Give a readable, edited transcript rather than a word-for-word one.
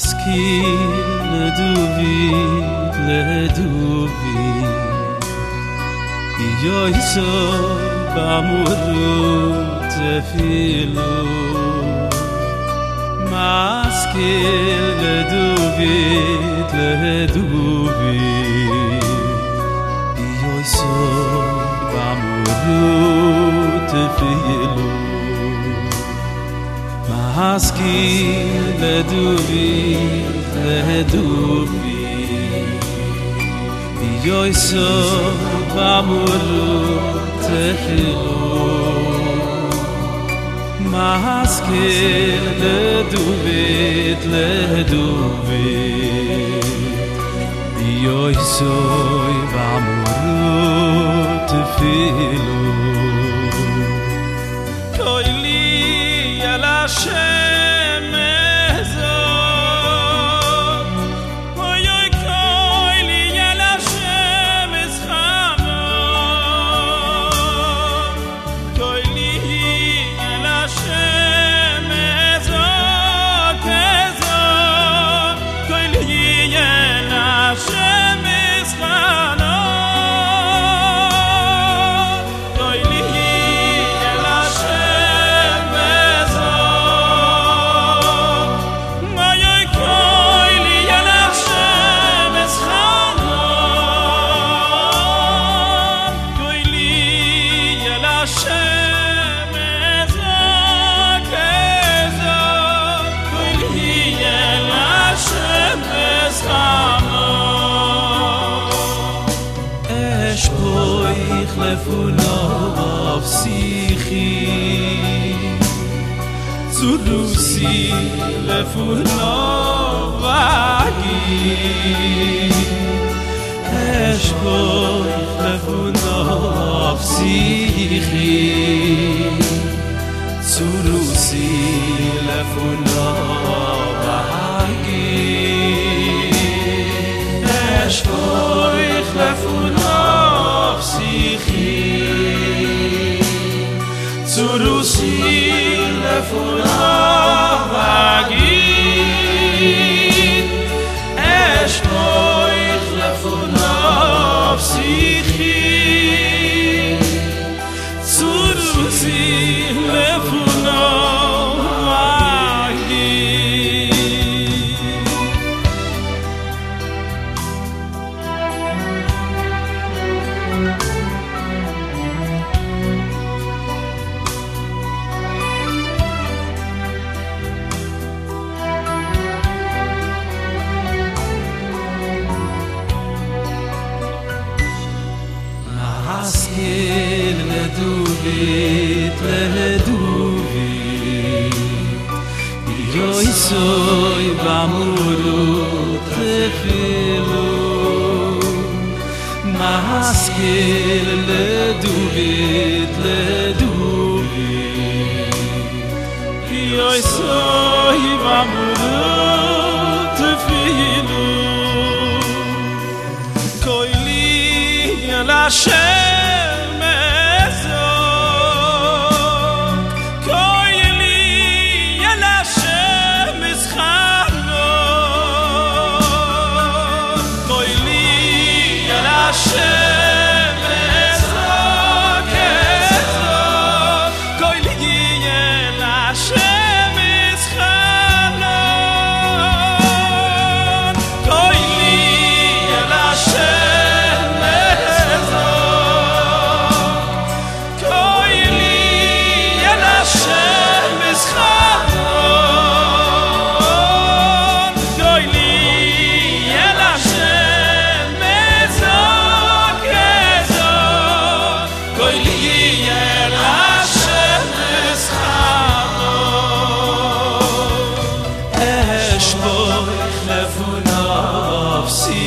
מזכיר לדוד, יויסו במורות אפילו מזכיר לדוד, יויסו במורות אפילו מזכיר לדוד, יויסו במורות אפילו מזכיר לדוד, יויסו במורות אפילו קולי אל השם אזור אוי אוי קולי אל השם אזכרון קולי אל השם אזור כזור קולי אל השם אזכרון לפונו פסיכי צורוסי לפונו ואגי אשכול לפונו פסיכי צורוסי לפונו ואגי אשכול לפונו צורוסי לפונו ואגיד אשכוח לפונו פסיכי צורוסי לפונו מזכיר לדוד, יויסו במורות אפילו מזכיר לדוד, יויסו במורות אפילו קולי אל השם אזור קולי אל השם אזכרון קולי אל השם אזור כזור קולי אל השם אזכרון קולי אל השם לפונו פסיכי